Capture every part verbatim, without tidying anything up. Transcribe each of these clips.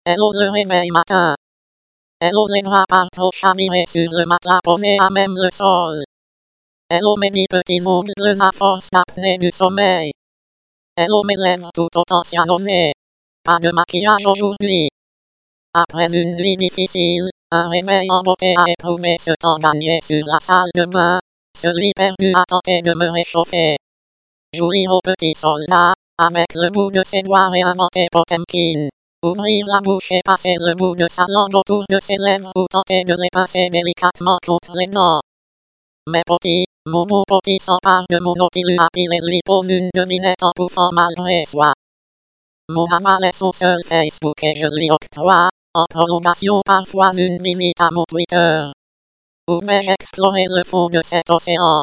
Hello le réveil matin. Hello les draps par trop chavirés sur le matelas posé à même le sol. Hello mes dix petits ongles à force d'apnée du sommeil. Hello mes lèvres tout autant cianonnées. Pas de maquillage aujourd'hui. Après une nuit difficile, un réveil en beauté a éprouvé ce temps gagné sur la salle de bain. Celui perdu a tenté de me réchauffer. Jouir au petit soldat, avec le bout de ses doigts réinventé Potemkin. Ouvrir la bouche et passer le bout de sa langue autour de ses lèvres ou tenter de les pincer délicatement contre les dents. Mais Poti, Momo Poti s'empare de mon Nautilus à pile et lui pose une devinette en pouffant malgré soi. Mon aval est son seul Facebook et je lui octroie, en prolongation parfois une visite à mon Twitter. Où vais-je explorer le fond de cet océan?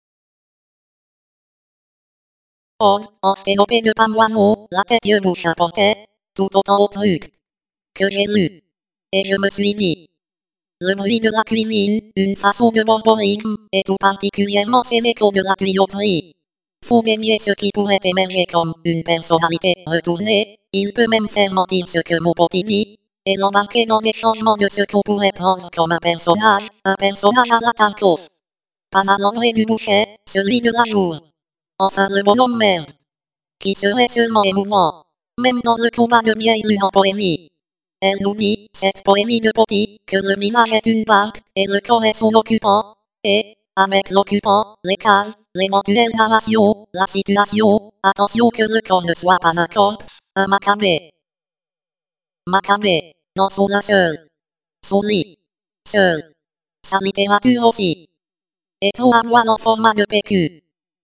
Oh, en sténopé de Pamoiseau, la tête de bouche importait, tout autant au truc que j'ai lu. Et je me suis dit, le bruit de la cuisine, une façon de borborigme, et tout particulièrement ces échos de la tuyauterie. Faut baigner ce qui pourrait émerger comme une personnalité retournée, il peut même faire mentir ce que mon petit dit, et l'embarquer dans des changements de ce qu'on pourrait prendre comme un personnage, un personnage à la Tarkos. Pas à l'André du Boucher, celui de la jour. Enfin le bonhomme merde. Qui serait seulement émouvant. Même dans le combat de vieille lune en poésie. Elle nous dit, cette poésie de Poti, que le visage est une barque, et le corps est son occupant, et, avec l'occupant, les cases, l'éventuelle narration, la situation, attention que le corps ne soit pas un corps, un macabé. Macabé, dans son linceul. Son lit. Seul. Sa littérature aussi. Et trop à voile en format de P Q.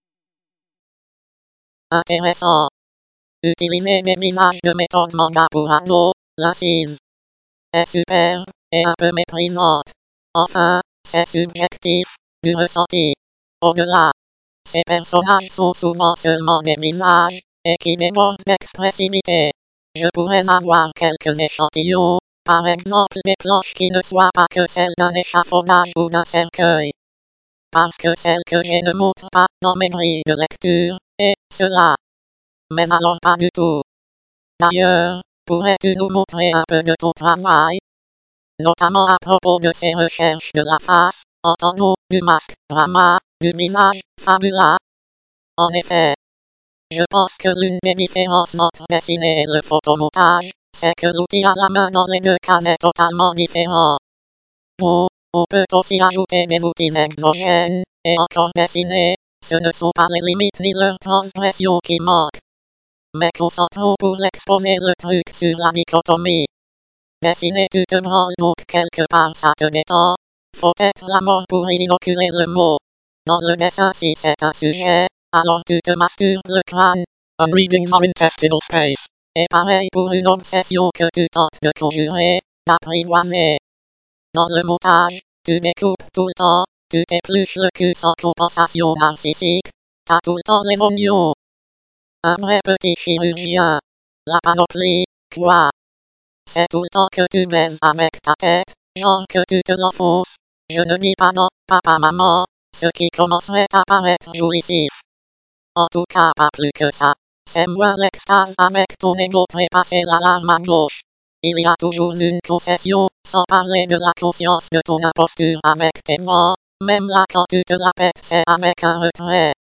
Intéressant. Utiliser des visages de méthode manga pour ado, l'incise est super, et un peu méprisante. Enfin, c'est subjectif, du ressenti. Au-delà, ces personnages sont souvent seulement des visages, et qui débordent d'expressivité. Je pourrais avoir quelques échantillons, par exemple des planches qui ne soient pas que celles d'un échafaudage ou d'un cercueil. Parce que celles que j'ai ne montrent pas dans mes grilles de lecture, et cela. Mais alors pas du tout. D'ailleurs, pourrais-tu nous montrer un peu de ton travail? Notamment à propos de ces recherches de la face, entendons, du masque, drama, du visage, fabula. En effet, je pense que l'une des différences entre dessiner et le photomontage, c'est que l'outil à la main dans les deux cas est totalement différent. Bon, on peut aussi ajouter des outils exogènes, et encore dessiner, ce ne sont pas les limites ni leurs transgressions qui manquent. Mais concentrons pour l'exposer le truc sur la dichotomie. Dessiner tu te branles donc quelque part ça te détend. Faut être la mort pour inoculer le mot. Dans le dessin si c'est un sujet, alors tu te masturbes le crâne. I'm reading my intestinal space. Et pareil pour une obsession que tu tentes de conjurer, d'apprivoiser. Dans le montage, tu découpes tout le temps, tu t'épluches le cul sans compensation narcissique, t'as tout le temps les oignons. Un vrai petit chirurgien. La panoplie, quoi. C'est tout le temps que tu baises avec ta tête, genre que tu te l'enfonces. Je ne dis pas non, papa, maman, ce qui commencerait à paraître jouissif. En tout cas pas plus que ça. C'est moi l'extase avec ton ego trépasser la larme à gauche. Il y a toujours une concession, sans parler de la conscience de ton imposture avec tes mains. Même là quand tu te la pètes c'est avec un retrait.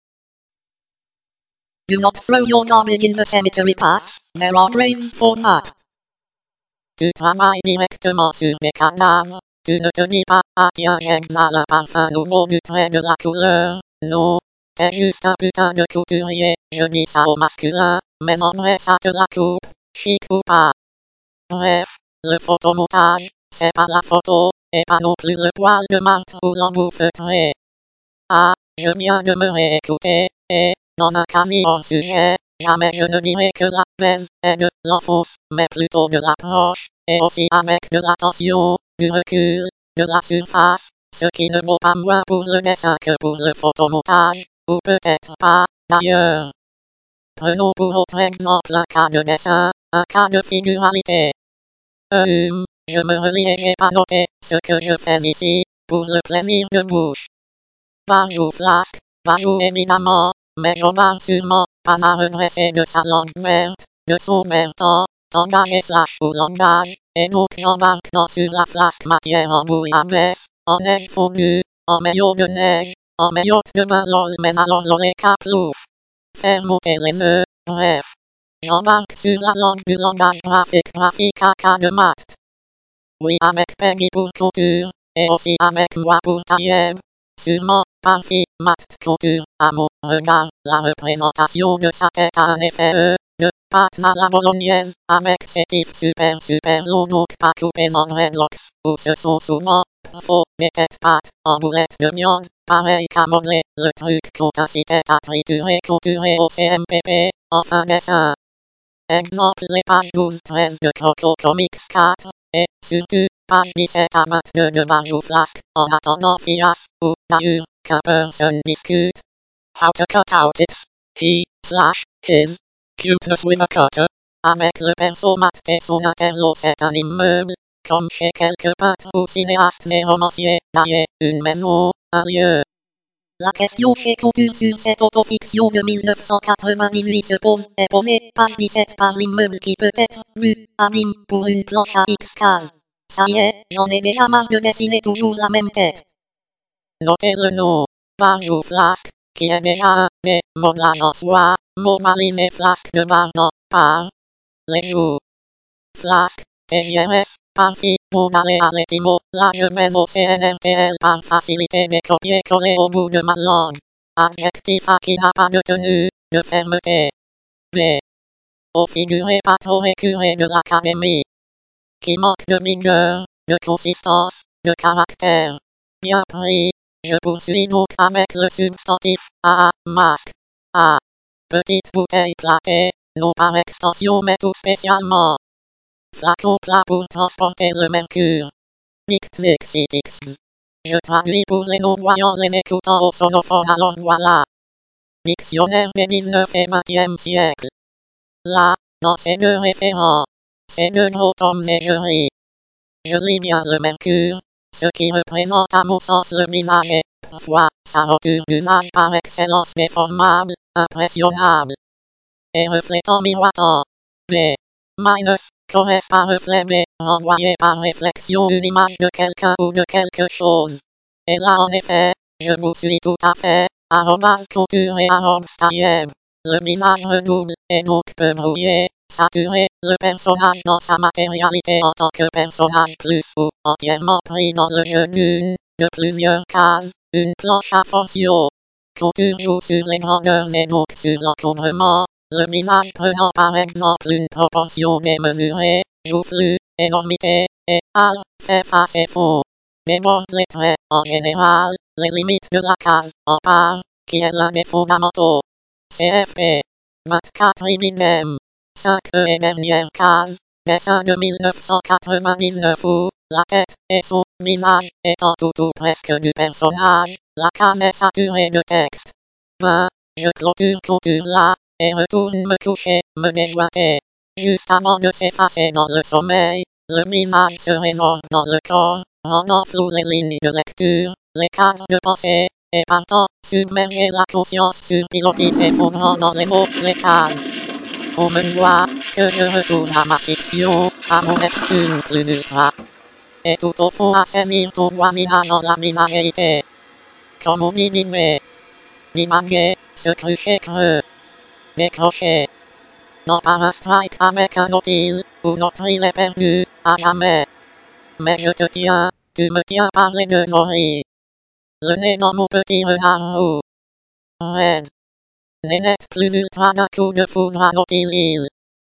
Do not throw your garbage in the cemetery path, there are graves for that. Tu travailles directement sur des cadavres, tu ne te dis pas, ah tiens j'exhale un parfum nouveau du trait de la couleur, non, t'es juste un putain de couturier, je dis ça au masculin, mais en vrai ça te la coupe, chic ou pas. Bref, le photomontage, c'est pas la photo, et pas non plus le poil de martre ou l'embout feutré. Ah, je viens de me réécouter, et, dans un cas mis hors sujet, jamais je ne dirais que la baise est de l'enfonce, mais plutôt de l'approche, et aussi avec de l'attention, du recul, de la surface, ce qui ne vaut pas moins pour le dessin que pour le photomontage, ou peut-être pas, d'ailleurs. Prenons pour autre exemple un cas de dessin, un cas de figuralité. Hum, je me relis et j'ai pas noté ce que je fais ici, pour le plaisir de bouche. Bajou flasque, Bajou évidemment, mais Jobard sûrement, pas à redresser de sa langue verte, de son vert temps, engagé slash ou langage, et donc j'embarque dans sur la flasque matière en bouillabaisse, en neige fondue, en maillot de neige, en maillot de bain lol, mais alors lol et caplouf. Faire monter les nœuds, bref. J'embarque sur la langue du langage graphique, graphique à cas de maths. Oui, avec Peggy pour couture, et aussi avec moi pour tailler. Sûrement, parfait, maths, couture, à mon regard, la représentation de sa tête a un effet E, de pâte à la bolognaise, avec ses tifs super super longs donc pas coupés en dreadlocks, où ce sont souvent, faux, des têtes pâtes, en boulettes de viande, pareil qu'à modeler, le truc qu'on t'incitait à triturer, couturer au C M P P, enfin dessin. Exemple les pages douze treize de Croco Comics quatre, et surtout, page dix-sept à vingt-deux de Bajou Flasque, en attendant Fias, ou d'ailleurs, qu'un person discute. How to cut out its, he, slash, his, cuteness with a cutter. Avec le perso mat et son interlo c'est un immeuble, comme chez quelques peintres ou cinéastes mais romanciers, d'ailleurs, une maison, un lieu. La question chez Couture sur cette autofiction de mille neuf cent quatre-vingt-dix-huit se pose, est posée, page dix-sept par l'immeuble qui peut être vu, abîme, pour une planche à X cases. Ça y est, j'en ai déjà marre de dessiner toujours la même tête. Notez le nom, Bajou Flasque, qui est déjà un des modelages en soie, mot marine et flasque de Bardan, par les jours. Flasque, T J R S, parfait, pour aller à l'étimo, là je mets au C N R T L par facilité de copier-coller au bout de ma langue. Adjectif à qui n'a pas de tenue, de fermeté. B. Au figuré pas trop écuré de l'académie. Qui manque de vigueur, de consistance, de caractère. Bien pris, je poursuis donc avec le substantif, à, masque. A. Petite bouteille platée, non par extension mais tout spécialement. Flacon plat pour transporter le mercure. Dictixitix. Je traduis pour les non-voyants les écoutants au sonophone alors voilà. Dictionnaire des dix-neuf et vingtième siècle. Là, dans ces deux référents, ces deux gros tomes neigerie. Je lis bien le mercure, ce qui représente à mon sens le visage et, parfois, sa roture d'usage par excellence déformable, impressionnable. Et reflétant miroitant. B. Minus, caresse par reflet B, renvoyé par réflexion une image de quelqu'un ou de quelque chose. Et là en effet, je vous suis tout à fait, arrobas couture et arrobas tailleb. Le visage redouble, et donc peut brouiller, saturer, le personnage dans sa matérialité en tant que personnage plus ou entièrement pris dans le jeu d'une, de plusieurs cases, une planche à forcio. Couture joue sur les grandeurs et donc sur l'encombrement. Le visage prenant par exemple une proportion démesurée, joufflu, énormité, et al, fait face et faux. Déborde les traits, en général, les limites de la case, en part, qui est l'un des fondamentaux. C F P. vingt-quatre idem. cinq E et dernière case, dessin de mille neuf cent quatre-vingt-dix-neuf où, la tête et son visage étant tout ou presque du personnage, la case est saturée de texte. vingt. Je clôture couture là, et retourne me coucher, me déjoiter. Juste avant de s'effacer dans le sommeil, le visage se rénove dans le corps, rendant flou les lignes de lecture, les cadres de pensée, et partant, submerger la conscience sur pilotis s'effondrant dans les mots, les cases. On me voit, que je retourne à ma fiction, à mon Neptune plus ultra. Et tout au fond assainir ton voisinage en la binarité. Comme on dit divaguer, divaguer, se crucher creux. Décrocher. Non par un strike avec un autre île, où notre île est perdue, à jamais. Mais je te tiens, tu me tiens par les deux oreilles. Le nez dans mon petit regard roux. Red. Nénette plus ultra d'un coup de foudre à notre île.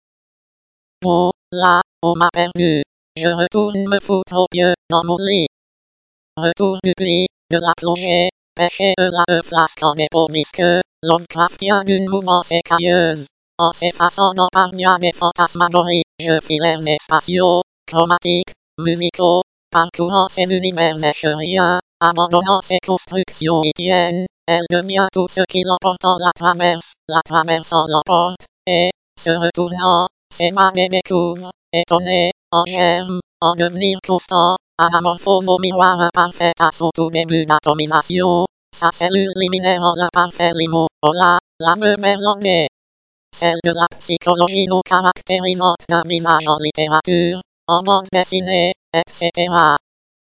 Oh, là, on m'a perdu. Je retourne me foutre au pied, dans mon lit. Retour du pli, de la plongée, pêcher de la e flasque en épaule visqueux, Lovecraftien d'une mouvance écailleuse. En s'effaçant dans parnia des fantasmagories, je filais mes spatiaux, chromatiques, musicaux, parcourant ces univers nécheriens, abandonnant ces constructions itiennes, elle devient tout ce qui l'emportant la traverse, la traversant l'emporte, et, se retournant, s'évade et découvre, étonné, en germe, en devenir constant, anamorphose au miroir imparfait à son tout début d'atomisation, sa cellule liminaire en l'imparfait limo, oh là, la meule merlanguée. celle de la psychologie nous caractérise d'un image en littérature, en bande dessinée, et cetera.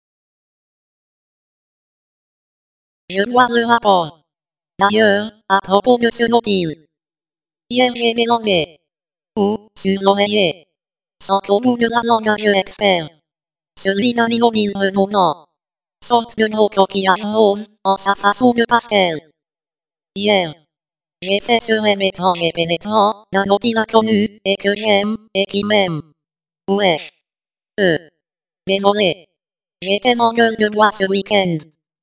Je vois le rapport. D'ailleurs, à propos de ce mobile, hier j'ai délangué. Ou, sur l'oreiller. Sans qu'au bout de la langage expert. Celui d'un immobile redondant. Sorte de gros coquillage rose, en sa façon de pastel. Hier, j'ai fait ce rêve étrange et pénétrant, d'un mobile inconnu, et que j'aime, et qui m'aime. Wesh. Euh. Désolé. J'étais en gueule de bois ce week-end.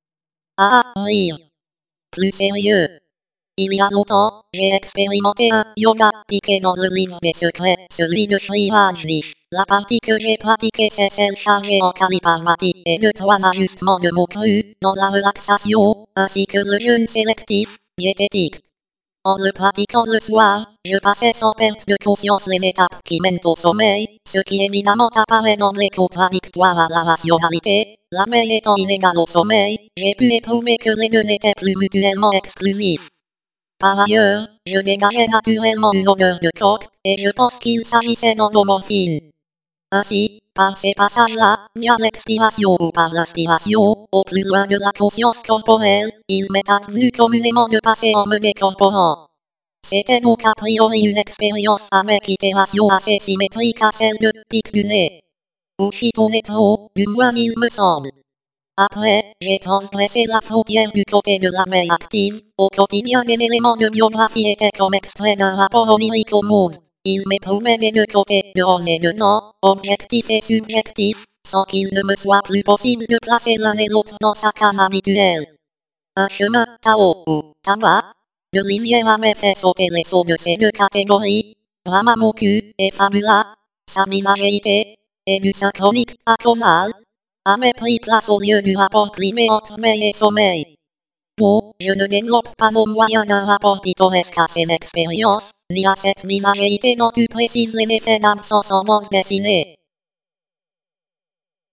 Ah, rire. Plus sérieux. Il y a longtemps, j'ai expérimenté un yoga piqué dans le livre des secrets, celui de Sri Rajneesh. La partie que j'ai pratiquée c'est celle chargée en Kapalabhati et de trois ajustements de mots crus, dans la relaxation, ainsi que le jeûne sélectif, diététique. En le pratiquant le soir, je passais sans perte de conscience les étapes qui mènent au sommeil, ce qui évidemment apparaît d'emblée contradictoire à la rationalité. La veille étant inégale au sommeil, j'ai pu éprouver que les deux n'étaient plus mutuellement exclusifs. Par ailleurs, je dégageais naturellement une odeur de coke, et je pense qu'il s'agissait d'endomorphine. Ainsi, par ces passages-là, via l'expiration ou par l'inspiration, au plus loin de la conscience corporelle, il m'est advenu communément de passer en me décorporant. C'était donc a priori une expérience avec itération assez symétrique à celle de pic du nez. Ou si on est trop, du moins il me semble. Après, j'ai transgressé la frontière du côté de la veille active. Au quotidien des éléments de biographie étaient comme extrait d'un rapport onirique au monde. Il m'éprouvait des deux côtés, dehors et dedans, objectif et subjectif, sans qu'il ne me soit plus possible de placer l'un et l'autre dans sa case habituelle. Un chemin, Tao ou Taba, de Lisière avait fait sauter les sauts de ces deux catégories, Brahmamoku et Fabula, sa visagéité, et du synchronique, atonal, avait pris place au lieu du rapport clivé entre veille et sommeil. Bon, je ne développe pas au moyen d'un rapport pittoresque à ces expériences, ni à cette visagéité dont tu précises les effets d'absence en bande dessinée.